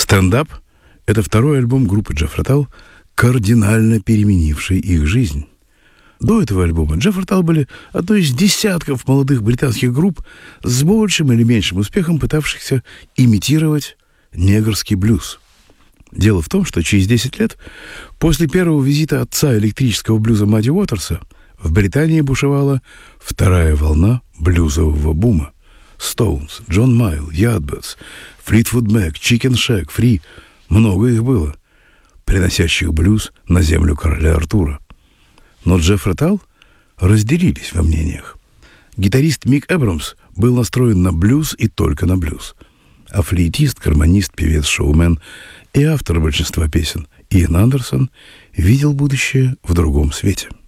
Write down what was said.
«Стендап» — это второй альбом группы Jethro Tull, кардинально переменивший их жизнь. До этого альбома Jethro Tull были одной из десятков молодых британских групп с большим или меньшим успехом, пытавшихся имитировать негрский блюз. Дело в том, что через 10 лет после первого визита отца электрического блюза Мадди Уотерса в Британии бушевала вторая волна блюзового бума. Stones, Джон Майл, Yardbirds, Fleetwood Mac, Chicken Shack, Free — много их было, приносящих блюз на землю короля Артура. Но Jethro Tull разделились во мнениях. Гитарист Мик Эбрамс был настроен на блюз и только на блюз, а флейтист, гармонист, певец, шоумен и автор большинства песен Иэн Андерсон видел будущее в другом свете.